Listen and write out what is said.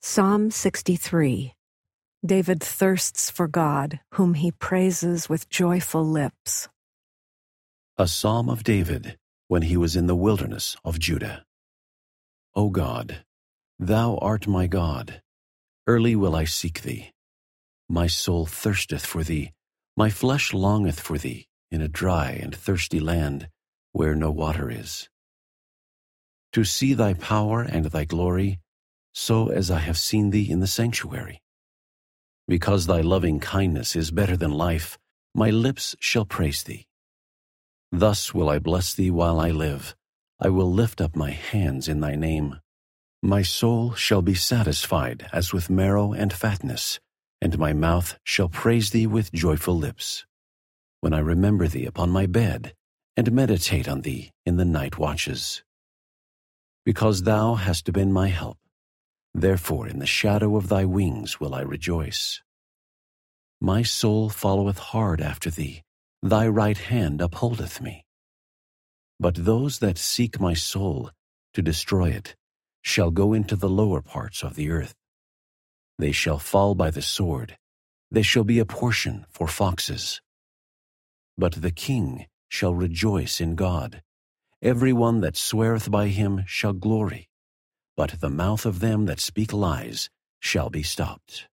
Psalm 63. David thirsts for God, whom he praises with joyful lips. A psalm of David when he was in the wilderness of Judah. O God, thou art my God. Early will I seek thee. My soul thirsteth for thee. My flesh longeth for thee in a dry and thirsty land where no water is. To see thy power and thy glory, so as I have seen thee in the sanctuary. Because thy loving kindness is better than life, my lips shall praise thee. Thus will I bless thee while I live. I will lift up my hands in thy name. My soul shall be satisfied as with marrow and fatness, and my mouth shall praise thee with joyful lips. When I remember thee upon my bed, and meditate on thee in the night watches. Because thou hast been my help, therefore in the shadow of thy wings will I rejoice. My soul followeth hard after thee, thy right hand upholdeth me. But those that seek my soul, to destroy it, shall go into the lower parts of the earth. They shall fall by the sword, they shall be a portion for foxes. But the king shall rejoice in God. Every one that sweareth by him shall glory, but the mouth of them that speak lies shall be stopped.